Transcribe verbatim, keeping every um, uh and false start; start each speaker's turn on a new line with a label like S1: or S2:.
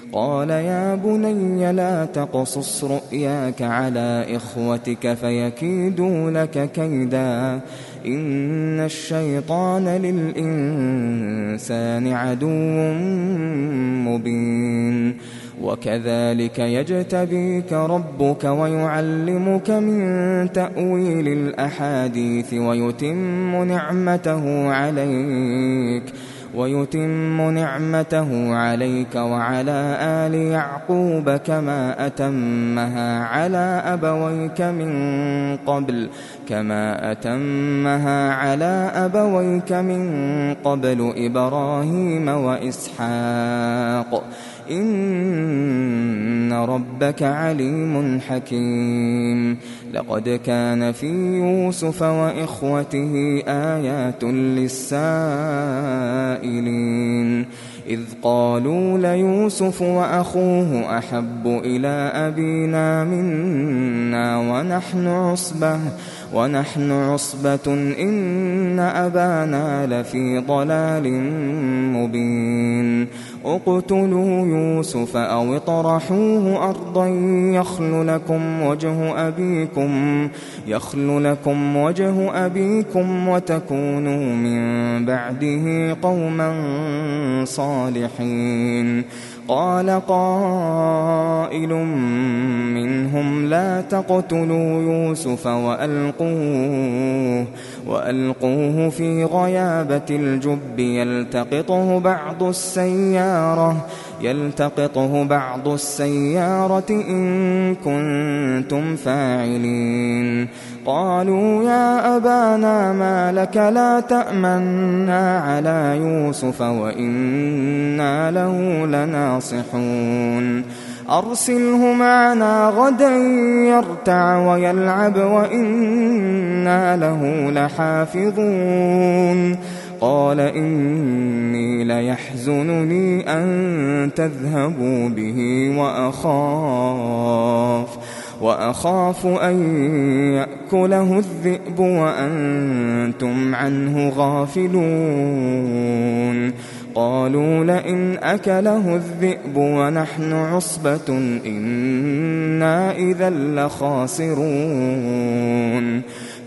S1: قال يا بني لا تقصص رؤياك على إخوتك فيكيدوا لك كيدا إن الشيطان للإنسان عدو مبين وكذلك يجتبيك ربك ويعلمك من تأويل الأحاديث ويتم نعمته عليك ويتم نعمته عليك وعلى آل يعقوب كما أتمها على أبويك من قبل كما أتمها على أبويك من قبل إبراهيم وإسحاق إن ربك عليم حكيم لقد كان في يوسف وإخوته آيات للسائلين إذ قالوا ليوسف وأخوه أحب إلى أبينا منا ونحن عصبة ونحن عصبة إن أبانا لفي ضلال مبين اقتلوا يوسف أو اطرحوه أرضا يخل لكم وجه أبيكم يخل لكم وجه أبيكم وتكونوا من بعده قوما صالحين قال قائل منهم لا تقتلوا يوسف وألقوه, وألقوه في غيابة الجب يلتقطه بعض السيارة يلتقطه بعض السيارة إن كنتم فاعلين قالوا يا أبانا ما لك لا تأمنا على يوسف وإنا له لناصحون أرسله معنا غدا يرتع ويلعب وإنا له لحافظون قال إني ليحزنني أن تذهبوا به وأخاف وأخاف أن يأكله الذئب وأنتم عنه غافلون قالوا لئن أكله الذئب ونحن عصبة إنا إذا لخاسرون